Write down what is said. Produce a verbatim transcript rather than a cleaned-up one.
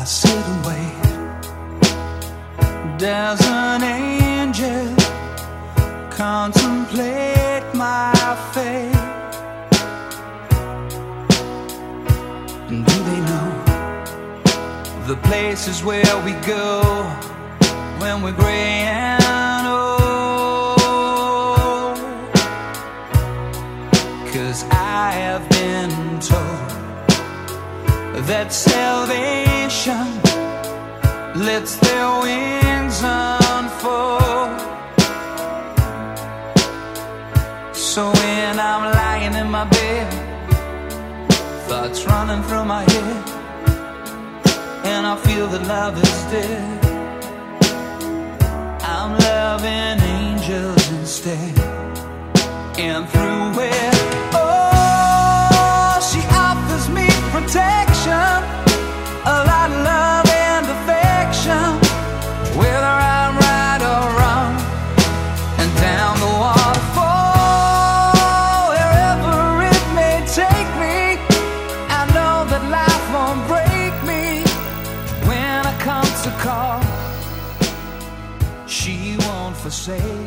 sit and wait. Does an angel contemplate my fate? And do they know the places where we go when we're gray and old? 'Cause I have been told that salvation lets their wings unfold. So when I'm lying in my bed, thoughts running through my head, and I feel that love is dead, I'm loving angels instead. And through it, oh, she offers me protection, a lot of love and affection, whether I'm right or wrong, and down the waterfall, wherever it may take me, I know that life won't break me. When I come to call, she won't forsake